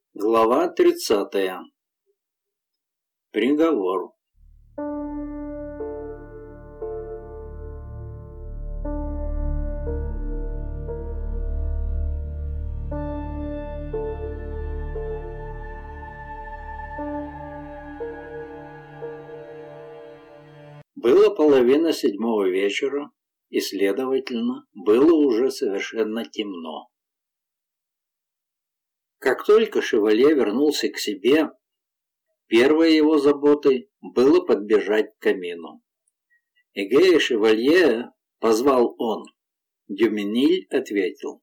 Глава 30. Приговор. Было 6:30 вечера, и, следовательно, было уже совершенно темно. Как только шевалье вернулся к себе, первой его заботой было подбежать к камину. «Эгей, шевалье!» — позвал он. Дюминиль ответил: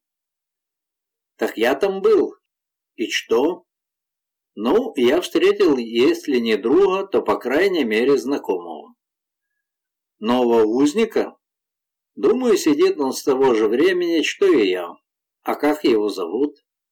«Так я там был. И что?» «Ну, я встретил, если не друга, то, по крайней мере, знакомого». «Нового узника?» «Думаю, сидит он с того же времени, что и я. А как его зовут?»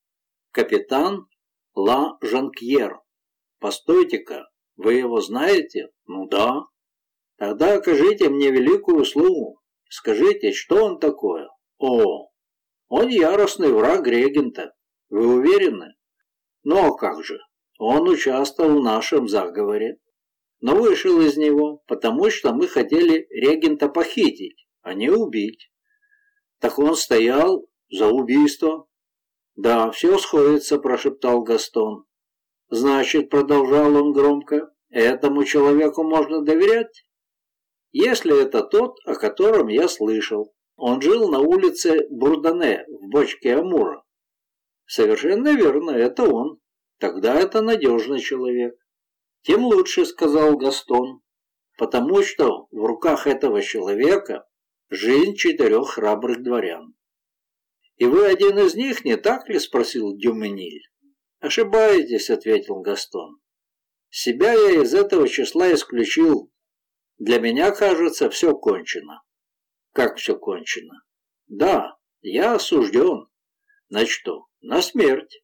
«Капитан Ла Жанкьер». «Постойте-ка, вы его знаете?» «Ну да». «Тогда окажите мне великую услугу. Скажите, что он такое?» «О, он яростный враг регента. Вы уверены?» «Ну а как же? Он участвовал в нашем заговоре, но вышел из него, потому что мы хотели регента похитить, а не убить». «Так он стоял за убийство?» «Да, все сходится», — прошептал Гастон. «Значит, — продолжал он громко, — этому человеку можно доверять? Если это тот, о котором я слышал. Он жил на улице Бурдане в бочке Амура». «Совершенно верно, это он. Тогда это надежный человек». «Тем лучше», — сказал Гастон, — «потому что в руках этого человека жизнь 4 храбрых дворян». «И вы один из них, не так ли?» — спросил Дюминиль. «Ошибаетесь», — ответил Гастон. «Себя я из этого числа исключил. Для меня, кажется, все кончено». «Как все кончено?» «Да, я осужден». «На что?» «На смерть».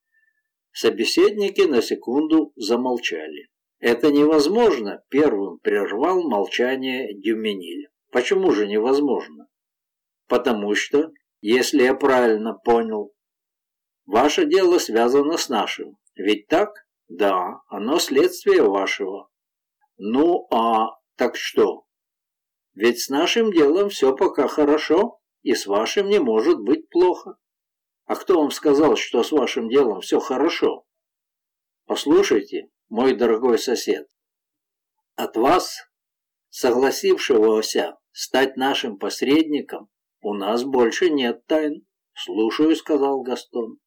Собеседники на секунду замолчали. «Это невозможно», — первым прервал молчание Дюминиль. «Почему же невозможно?» «Потому что, если я правильно понял, ваше дело связано с нашим. Ведь так?» «Да, оно следствие вашего». «Ну, так что?» «Ведь с нашим делом все пока хорошо, и с вашим не может быть плохо». «А кто вам сказал, что с вашим делом все хорошо?» «Послушайте, мой дорогой сосед, от вас, согласившегося стать нашим посредником, у нас больше нет тайн». «Слушаю», — сказал Гастон.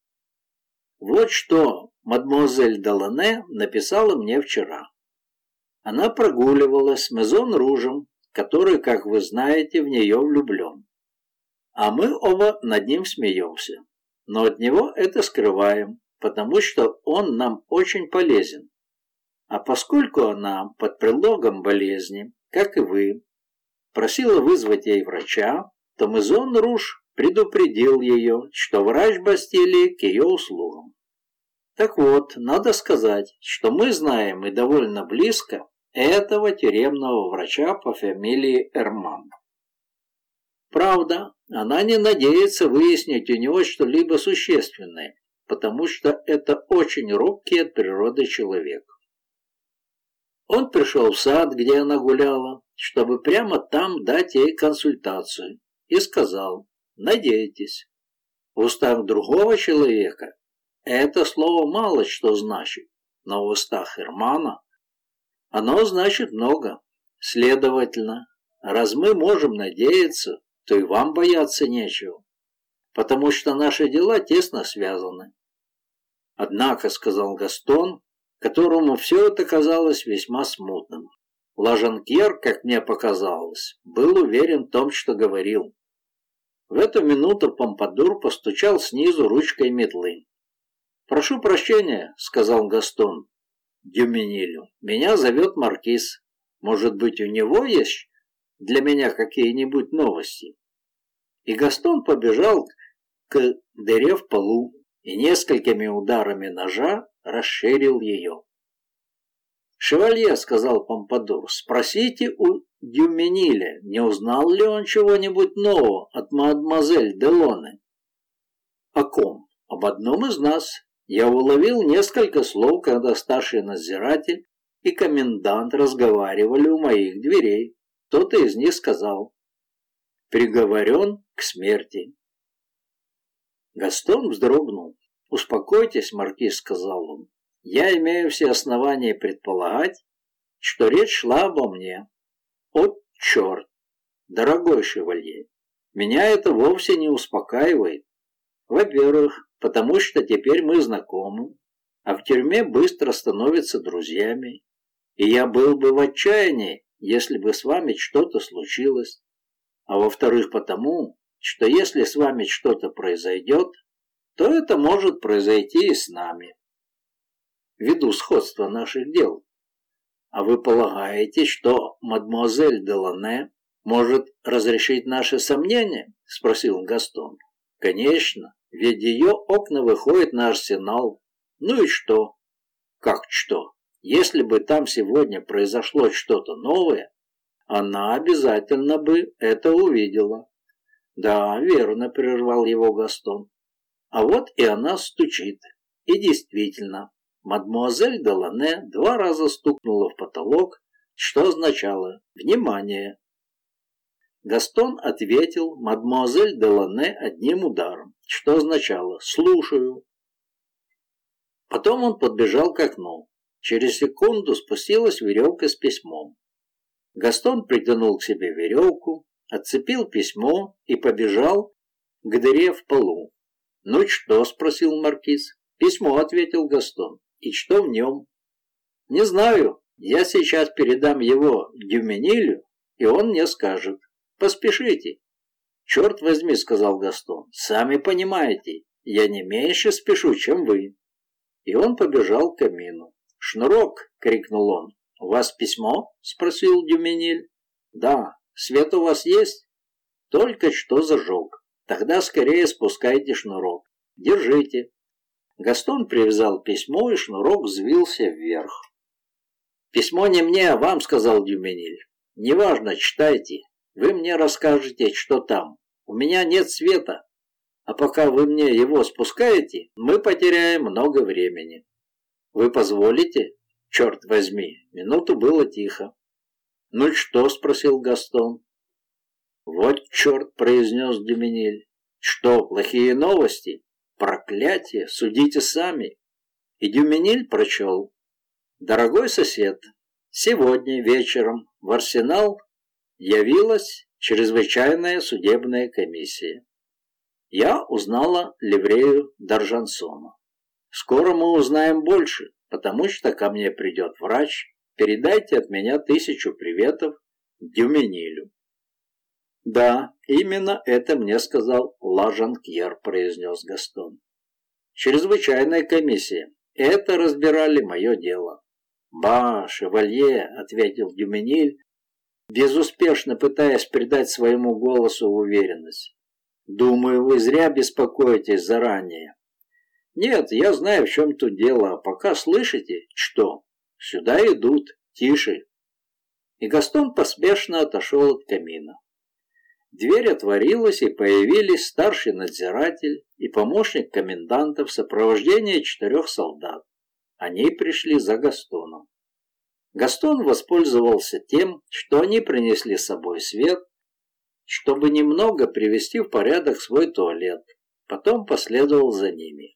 «Вот что мадемуазель Делане написала мне вчера. Она прогуливалась с Мезон-Ружем, который, как вы знаете, в нее влюблен. А мы оба над ним смеемся, но от него это скрываем, потому что он нам очень полезен. А поскольку она под предлогом болезни, как и вы, просила вызвать ей врача, то Мезон-Руж предупредил ее, что врач Бастилии к ее услугам. Так вот, надо сказать, что мы знаем и довольно близко этого тюремного врача по фамилии Эрман. Правда, она не надеется выяснить у него что-либо существенное, потому что это очень робкий от природы человек. Он пришел в сад, где она гуляла, чтобы прямо там дать ей консультацию, и сказал: «Надейтесь». В устах другого человека это слово мало что значит, но в устах Эрмана оно значит много. Следовательно, раз мы можем надеяться, то и вам бояться нечего, потому что наши дела тесно связаны. «Однако», — сказал Гастон, которому все это казалось весьма смутным, Ла Жанкьер, как мне показалось, был уверен в том, что говорил. В эту минуту Помпадур постучал снизу ручкой метлы. «Прошу прощения», — сказал Гастон Дюминилю, — «меня зовет маркиз. Может быть, у него есть для меня какие-нибудь новости?» И Гастон побежал к дыре в полу и несколькими ударами ножа расширил ее. «Шевалье», — сказал Помпадур, — «спросите у Дюминиля, не узнал ли он чего-нибудь нового от мадемуазель Делоне?» «О ком?» «Об одном из нас. Я уловил несколько слов, когда старший надзиратель и комендант разговаривали у моих дверей. Кто-то из них сказал: «Приговорен к смерти». Гастон вздрогнул. «Успокойтесь, маркиз», — сказал он. «Я имею все основания предполагать, что речь шла обо мне». «О, черт! Дорогой шевалье, меня это вовсе не успокаивает. Во-первых, потому что теперь мы знакомы, а в тюрьме быстро становятся друзьями, и я был бы в отчаянии, если бы с вами что-то случилось. А во-вторых, потому что если с вами что-то произойдет, то это может произойти и с нами, ввиду сходства наших дел. А вы полагаете, что мадемуазель Делане может разрешить наши сомнения?» — спросил Гастон. «Конечно, ведь ее окна выходят на Арсенал. Ну и что?» «Как что? Если бы там сегодня произошло что-то новое, она обязательно бы это увидела». «Да, верно», — прервал его Гастон. «А вот и она стучит». И действительно, мадемуазель Делане 2 раза стукнула в потолок, что означало «внимание». Гастон ответил мадемуазель Делане одним ударом, что означало «слушаю». Потом он подбежал к окну. Через секунду спустилась веревка с письмом. Гастон притянул к себе веревку, отцепил письмо и побежал к дыре в полу. «Ну что?» — спросил маркиз. «Письмо», — ответил Гастон. «И что в нем?» «Не знаю. Я сейчас передам его Дюменилю, и он мне скажет. Поспешите». «Черт возьми», — сказал Гастон. «Сами понимаете, я не меньше спешу, чем вы». И он побежал к камину. «Шнурок!» — крикнул он. «У вас письмо?» — спросил Дюмениль. «Да. Свет у вас есть?» «Только что зажег. Тогда скорее спускайте шнурок. Держите». Гастон привязал письмо, и шнурок взвился вверх. «Письмо не мне, а вам», — сказал Дюмениль. «Неважно, читайте. Вы мне расскажете, что там. У меня нет света. А пока вы мне его спускаете, мы потеряем много времени». «Вы позволите?» «Черт возьми». Минуту было тихо. «Ну и что?» — спросил Гастон. «Вот черт», — произнес Дюмениль. «Что, плохие новости? Проклятие, судите сами». И Дюмениль прочел: «Дорогой сосед, сегодня вечером в Арсенал явилась чрезвычайная судебная комиссия. Я узнала ливрею Даржансона. Скоро мы узнаем больше, потому что ко мне придет врач. Передайте от меня 1000 приветов Дюменилю». «Да, именно это мне сказал Ла-Жанкьер», — произнес Гастон. «Чрезвычайная комиссия. Это разбирали мое дело». «Ба, шевалье», — ответил Дюмениль, безуспешно пытаясь придать своему голосу уверенность. «Думаю, вы зря беспокоитесь заранее». «Нет, я знаю, в чем тут дело, а пока слышите, что? Сюда идут, тише». И Гастон поспешно отошел от камина. Дверь отворилась, и появились старший надзиратель и помощник коменданта в сопровождении 4 солдат. Они пришли за Гастоном. Гастон воспользовался тем, что они принесли с собой свет, чтобы немного привести в порядок свой туалет. Потом последовал за ними.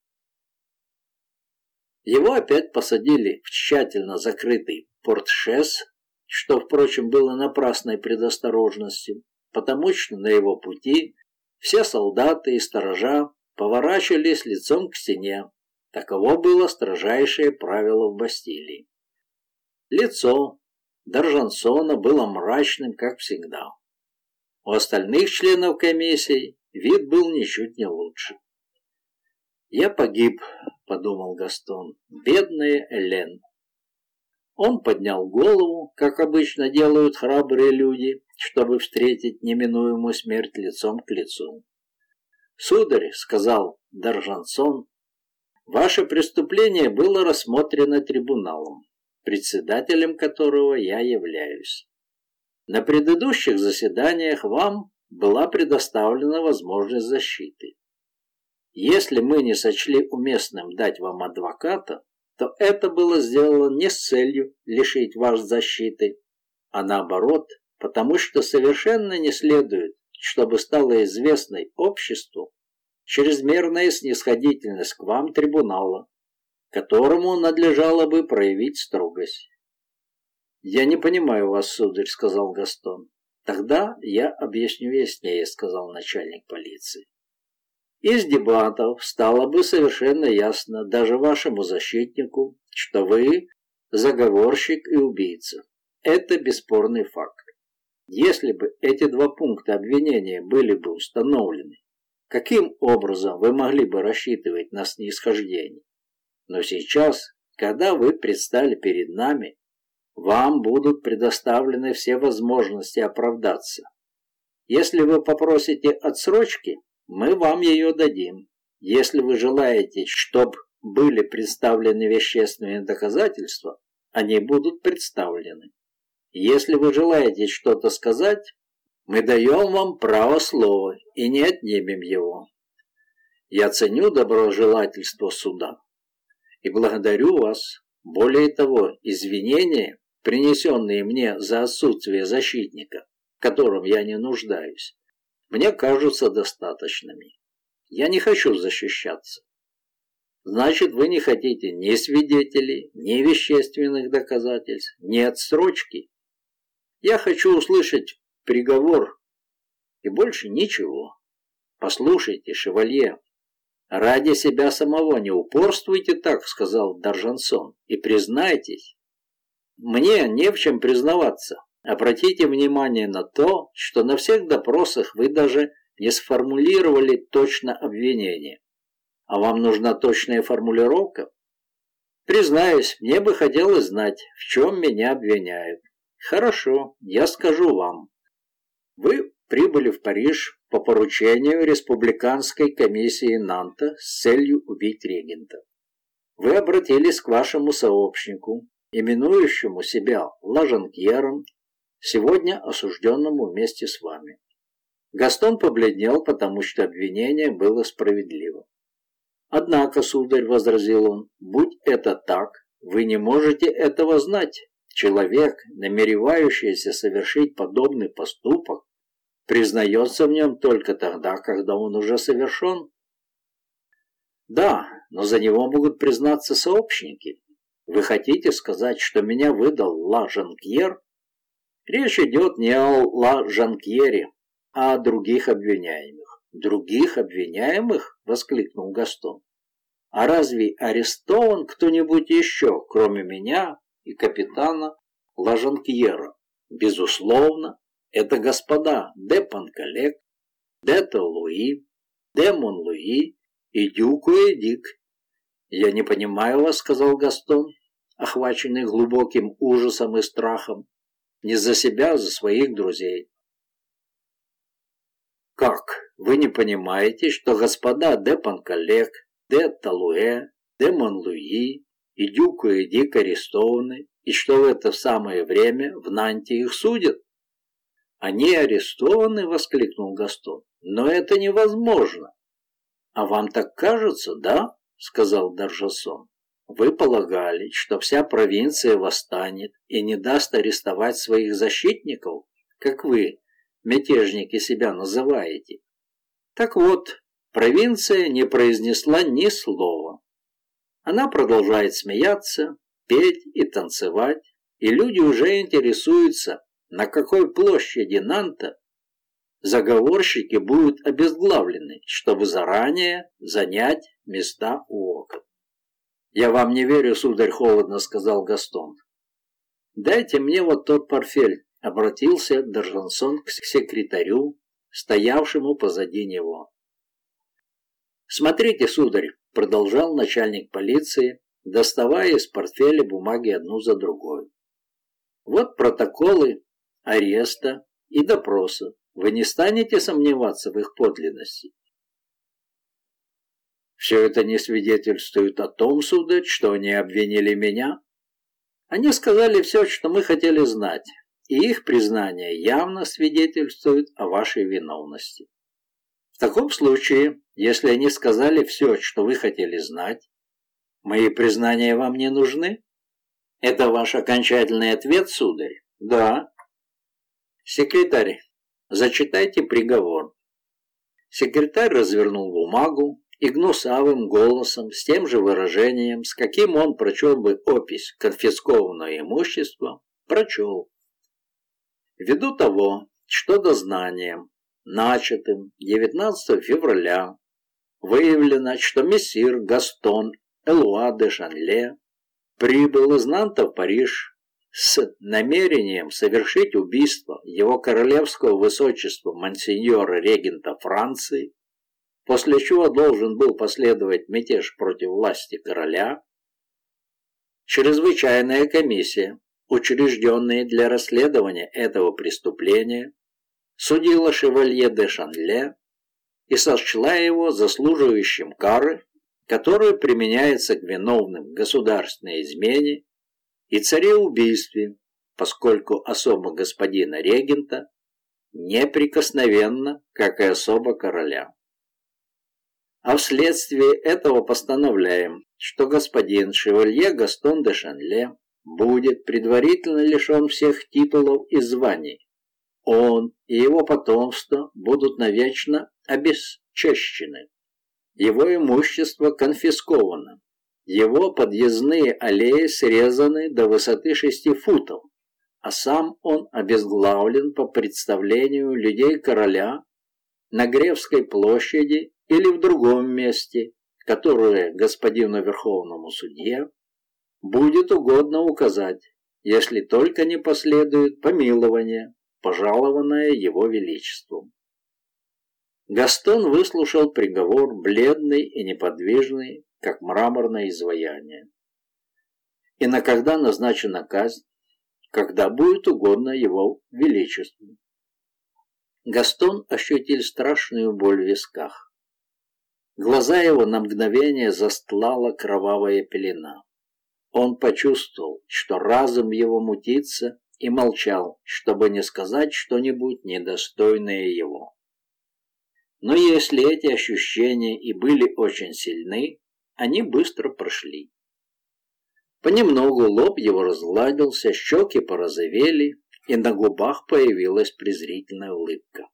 Его опять посадили в тщательно закрытый портшес, что, впрочем, было напрасной предосторожностью, потому что на его пути все солдаты и сторожа поворачивались лицом к стене. Таково было строжайшее правило в Бастилии. Лицо Даржансона было мрачным, как всегда. У остальных членов комиссии вид был ничуть не лучше. «Я погиб», — подумал Гастон, — «бедная Элен». Он поднял голову, как обычно делают храбрые люди, чтобы встретить неминуемую смерть лицом к лицу. «Сударь», — сказал Даржансон, — «ваше преступление было рассмотрено трибуналом, председателем которого я являюсь. На предыдущих заседаниях вам была предоставлена возможность защиты. Если мы не сочли уместным дать вам адвоката, то это было сделано не с целью лишить вас защиты, а наоборот, потому что совершенно не следует, чтобы стало известной обществу чрезмерная снисходительность к вам трибунала, которому надлежало бы проявить строгость. «Я не понимаю вас, сударь», — сказал Гастон. «Тогда я объясню яснее», — сказал начальник полиции. «Из дебатов стало бы совершенно ясно даже вашему защитнику, что вы заговорщик и убийца. Это бесспорный факт. Если бы эти два пункта обвинения были бы установлены, каким образом вы могли бы рассчитывать на снисхождение? Но сейчас, когда вы предстали перед нами, вам будут предоставлены все возможности оправдаться. Если вы попросите отсрочки, мы вам ее дадим. Если вы желаете, чтобы были представлены вещественные доказательства, они будут представлены. Если вы желаете что-то сказать, мы даем вам право слова и не отнимем его. Я ценю доброжелательство суда и благодарю вас. Более того, извинения, принесенные мне за отсутствие защитника, в котором я не нуждаюсь, мне кажутся достаточными. Я не хочу защищаться. Значит, вы не хотите ни свидетелей, ни вещественных доказательств, ни отсрочки. Я хочу услышать приговор и больше ничего. Послушайте, шевалье, ради себя самого не упорствуйте так, сказал Даржансон, и признайтесь. Мне не в чем признаваться. Обратите внимание на то, что на всех допросах вы даже не сформулировали точно обвинение. А вам нужна точная формулировка? Признаюсь, мне бы хотелось знать, в чем меня обвиняют. Хорошо, я скажу вам. Вы прибыли в Париж по поручению республиканской комиссии Нанта с целью убить регента. Вы обратились к вашему сообщнику, именующему себя Лажанкьером, сегодня осужденному вместе с вами. Гастон побледнел, потому что обвинение было справедливо. «Однако, сударь, — возразил он, — будь это так, вы не можете этого знать. Человек, намеревающийся совершить подобный поступок, признается в нем только тогда, когда он уже совершен. Да, но за него могут признаться сообщники. Вы хотите сказать, что меня выдал Лажанкьер? Речь идет не о Лажанкьере, а о других обвиняемых. «Других обвиняемых?» — воскликнул Гастон. «А разве арестован кто-нибудь еще, кроме меня и капитана Лажанкьера?» «Безусловно, это господа де Панкалек, де Толлуи, де Монлуи и Дюкуэдик». «Я не понимаю вас», — сказал Гастон, охваченный глубоким ужасом и страхом, не за себя, а за своих друзей. «Как? Вы не понимаете, что господа де Панкалек, де Толлуэ, де Монлуи и Дюкуэдик арестованы, и что в это самое время в Нанте их судят?» «Они арестованы?» — воскликнул Гастон. «Но это невозможно». «А вам так кажется, да?» — сказал Даржансон. «Вы полагали, что вся провинция восстанет и не даст арестовать своих защитников, как вы, мятежники, себя называете. Так вот, провинция не произнесла ни слова. Она продолжает смеяться, петь и танцевать, и люди уже интересуются, на какой площади Нанта заговорщики будут обезглавлены, чтобы заранее занять места у окон. «Я вам не верю, сударь, — холодно сказал Гастон. — Дайте мне вот тот портфель, — обратился Даржансон к секретарю, стоявшему позади него. «Смотрите, сударь, — продолжал начальник полиции, доставая из портфеля бумаги одну за другой. Вот протоколы ареста и допроса. Вы не станете сомневаться в их подлинности?» «Все это не свидетельствует о том, сударь, что они обвинили меня. Они сказали все, что мы хотели знать, и их признание явно свидетельствует о вашей виновности. В таком случае, если они сказали все, что вы хотели знать, мои признания вам не нужны? Это ваш окончательный ответ, сударь? Да. Секретарь, зачитайте приговор. Секретарь развернул бумагу и гнусавым голосом, с тем же выражением, с каким он прочел бы опись конфискованного имущества, прочел. Ввиду того, что дознанием, начатым 19 февраля, выявлено, что мессир Гастон Элуа де Шанле прибыл из Нанта в Париж с намерением совершить убийство его королевского высочества монсеньора-регента Франции, после чего должен был последовать мятеж против власти короля, чрезвычайная комиссия, учрежденная для расследования этого преступления, судила шевалье де Шанле и сочла его заслуживающим кары, которая применяется к виновным в государственной измене и цареубийстве, поскольку особа господина регента неприкосновенна, как и особа короля. А вследствие этого постановляем, что господин шевалье Гастон де Шанле будет предварительно лишен всех титулов и званий. Он и его потомство будут навечно обесчещены. Его имущество конфисковано. Его подъездные аллеи срезаны до высоты 6 футов, а сам он обезглавлен по представлению людей короля на Гревской площади или в другом месте, которое господину Верховному судье будет угодно указать, если только не последует помилование, пожалованное его величеством. Гастон выслушал приговор, бледный и неподвижный, как мраморное изваяние. И на когда назначена казнь? Когда будет угодно его величеству. Гастон ощутил страшную боль в висках. Глаза его на мгновение застлала кровавая пелена. Он почувствовал, что разум его мутится, и молчал, чтобы не сказать что-нибудь недостойное его. Но если эти ощущения и были очень сильны, они быстро прошли. Понемногу лоб его разгладился, щеки порозовели, и на губах появилась презрительная улыбка.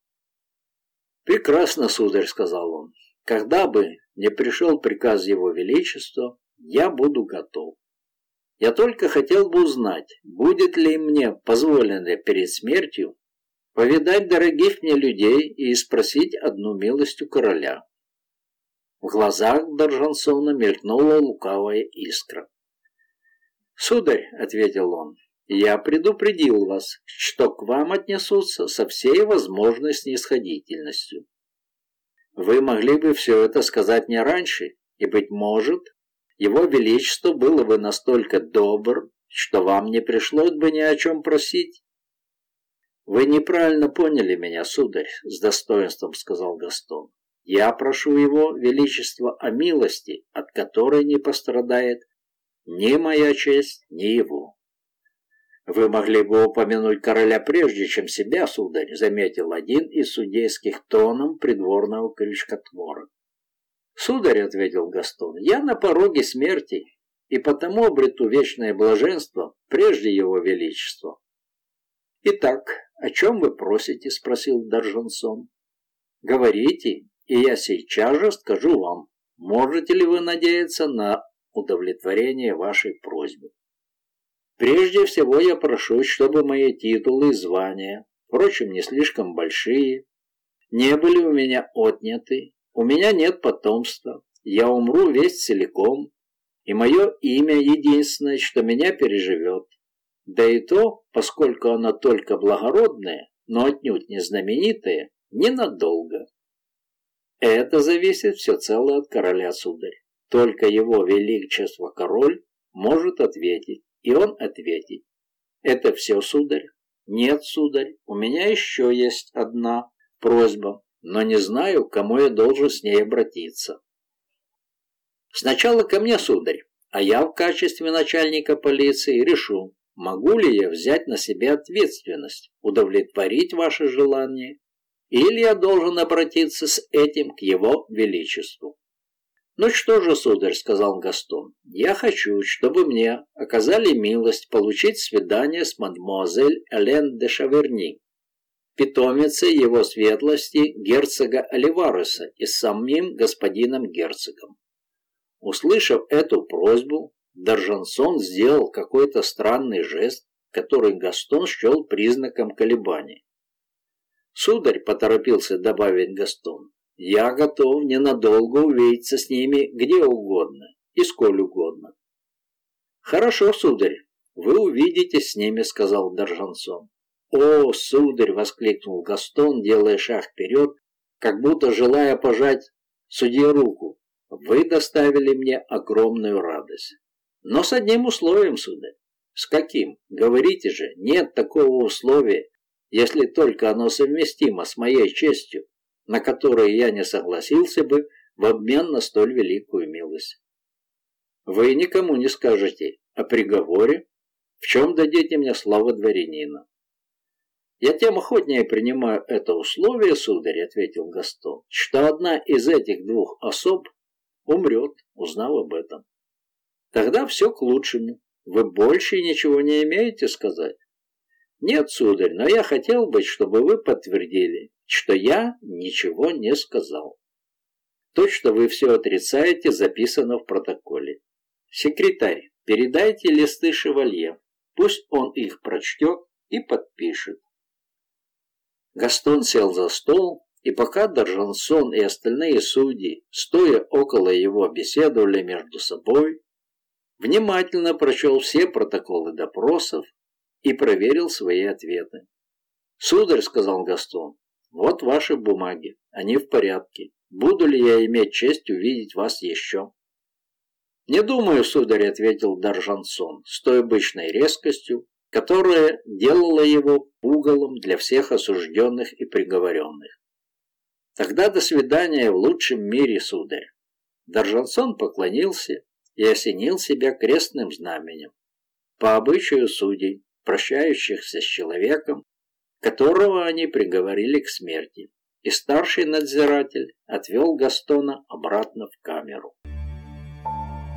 «Прекрасно, сударь», — сказал он, — «когда бы не пришел приказ его величества, я буду готов. Я только хотел бы узнать, будет ли мне позволено перед смертью повидать дорогих мне людей и спросить одну милость у короля». В глазах Д'Аржансона мелькнула лукавая искра. «Сударь», — ответил он, — «я предупредил вас, что к вам отнесутся со всей возможной снисходительностью. Вы могли бы все это сказать мне раньше, и, быть может, его величество было бы настолько добр, что вам не пришлось бы ни о чем просить». «Вы неправильно поняли меня, сударь», — с достоинством сказал Гастон. «Я прошу его величества о милости, от которой не пострадает ни моя честь, ни его». «Вы могли бы упомянуть короля прежде, чем себя, сударь», — заметил один из судейских тоном придворного крючкотвора. «Сударь», — ответил Гастон, — «я на пороге смерти, и потому обрету вечное блаженство прежде его величества». «Итак, о чем вы просите?» — спросил Д'Аржансон. «Говорите, и я сейчас же скажу вам, можете ли вы надеяться на удовлетворение вашей просьбы. Прежде всего я прошу, чтобы мои титулы и звания, впрочем, не слишком большие, не были у меня отняты, у меня нет потомства, я умру весь целиком, и мое имя единственное, что меня переживет. Да и то, поскольку оно только благородное, но отнюдь не знаменитое, ненадолго. Это зависит всецело от короля, сударь. Только его величество король может ответить, и он ответит. Это все, сударь? Нет, сударь, у меня еще есть одна просьба, но не знаю, к кому я должен с ней обратиться. Сначала ко мне, сударь, а я в качестве начальника полиции решу, могу ли я взять на себя ответственность, удовлетворить ваше желание или я должен обратиться с этим к его величеству. «Ну что же, сударь, — сказал Гастон, — я хочу, чтобы мне оказали милость получить свидание с мадемуазель Элен де Шаверни, питомицей его светлости герцога Оливареса и с самим господином герцогом». Услышав эту просьбу, Даржансон сделал какой-то странный жест, который Гастон счел признаком колебаний. «Сударь, — поторопился добавить Гастон, — я готов ненадолго увидеться с ними где угодно и сколь угодно». «Хорошо, сударь, вы увидитесь с ними, — сказал Даржансон. «О, сударь! — воскликнул Гастон, делая шаг вперед, как будто желая пожать судье руку. — Вы доставили мне огромную радость. Но с одним условием, сударь». «С каким? Говорите же, нет такого условия, если только оно совместимо с моей честью, на которое я не согласился бы в обмен на столь великую милость». «Вы никому не скажете о приговоре, в чем дадите мне слово дворянина». «Я тем охотнее принимаю это условие, сударь, — ответил Гастон, — что одна из этих двух особ умрет, узнав об этом». «Тогда все к лучшему. Вы больше ничего не имеете сказать?» «Нет, сударь, но я хотел бы, чтобы вы подтвердили, что я ничего не сказал. То, что вы все отрицаете, записано в протоколе. Секретарь, передайте листы шевалье, пусть он их прочтет и подпишет». Гастон сел за стол, и пока Даржансон и остальные судьи, стоя около его, беседовали между собой, внимательно прочел все протоколы допросов и проверил свои ответы. «Сударь, — сказал Гастон, — вот ваши бумаги, они в порядке. Буду ли я иметь честь увидеть вас еще?» «Не думаю, сударь, — ответил Даржансон с той обычной резкостью, которая делала его пугалом для всех осужденных и приговоренных. «Тогда до свидания в лучшем мире, сударь». Даржансон поклонился и осенил себя крестным знаменем, по обычаю судей, прощающихся с человеком, которого они приговорили к смерти, и старший надзиратель отвел Гастона обратно в камеру.